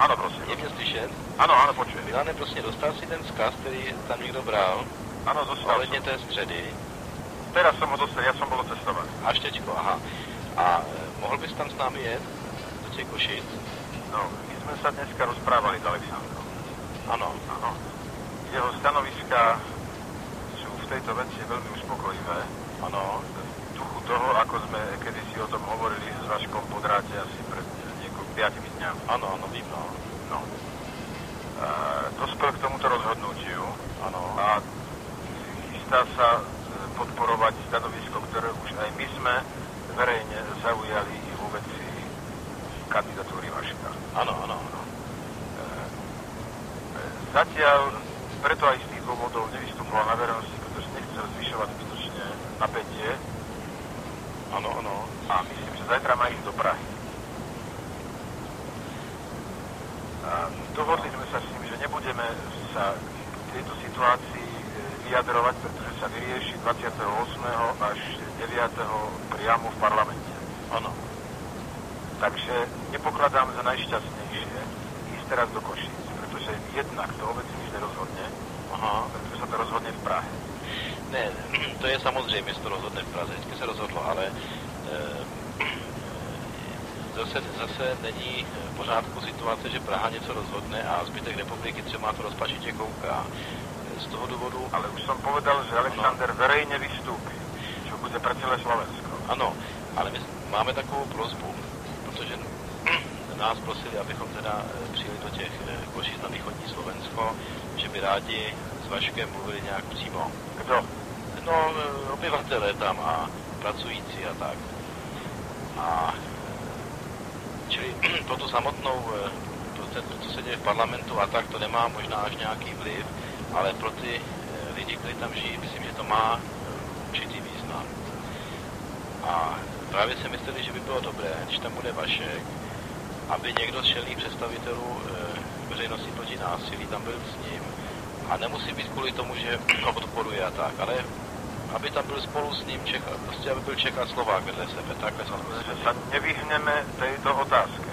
Ano, prosím. Je mě slyšet? Ano, počujem. Milane, prosím, dostal si ten vzkaz, který tam někdo bral? Ano, dostal ohledně té středy. Teraz som ho dostal, ja som bol cestovať. Až teďko, aha. A mohl bys tam s námi jet do těch Košic? No, my sme sa dneska rozprávali s Alexandrom. Ano. Áno. Jeho stanoviska sú v tejto veci veľmi uspokojivé. Ano. V duchu toho, ako sme kedysi o tom hovorili s Vaškom Podráte asi pred niekoľko 5 dňami. Ano, vím, no. No. Dospel k tomuto rozhodnutiu. Ano. A chystá sa podporovať stanovisko, ktoré už aj my sme verejne zaujali vo veci kandidatúry Vaška. Áno. Zatiaľ preto aj z tých dôvodov nevystupoval na verejnosti, pretože nechcel zvyšovať zbytočne napätie. Áno. A myslím, že zajtra má ísť do Prahy. Dohodli sme sa s ním, že nebudeme sa k tejto situácii vyjadrovať, pretože sa vyrieši 28. až 9. priamo v parlamente. Áno. Takže nepokladám za najšťastnejšie ísť teraz do Košíc, pretože jednak to vôbec nič nerozhodne, pretože sa to rozhodne v Prahe. Ne, to je samozřejmě, že to rozhodne v Praze, vždycky se rozhodlo, ale zase není v pořádku situace, že Praha něco rozhodne a zbytek republiky třeba to rozpačitě kouká. Z toho důvodu... Ale už som povedal, že Alexander verejne vystúpi, čo bude pre celé Slovensko. Ano, ale my máme takovou prosbu, protože nás prosili, abychom teda přijeli do těch Košic na východní Slovensko, že by rádi s Vaškem mluvili nějak přímo. Kdo? No, obyvatelé tam a pracující a tak. A čili pro tu samotnou, pro to, co se děje v parlamentu a tak, to nemá možná až nějaký vliv, ale pro ty lidi, kteří tam žijí, myslím, že to má určitý význam. A právě si mysleli, že by bylo dobré, když tam bude Vašek, aby někdo z čelných představitelů veřejnosti proti násilí tam byl s ním. A nemusí být kvůli tomu, že ho podporuje a tak, ale aby tam byl spolu s ním Čech, prostě aby byl Čech a Slovák vedle sebe. Takhle jsme že sa nevyhneme tejto otázke.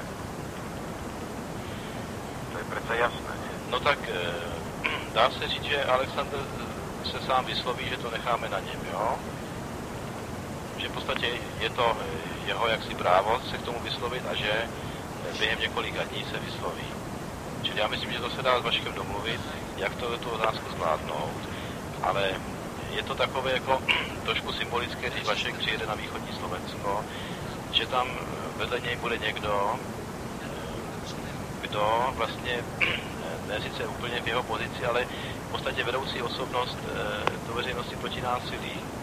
To je přece jasné, nie? No tak dá se říct, že Alexander se sám vysloví, že to necháme na něm, jo? Že v podstatě je to jeho jaksi právo se k tomu vyslovit a že během několika dní se vysloví. Čili já myslím, že to se dá s Vaškem domluvit, jak to tu otázku zvládnout, ale je to takové jako trošku symbolické, když Vašek přijede na východní Slovensko, že tam vedle něj bude někdo, kdo vlastně ne sice úplně v jeho pozici, ale v podstatě vedoucí osobnost do veřejnosti proti násilí.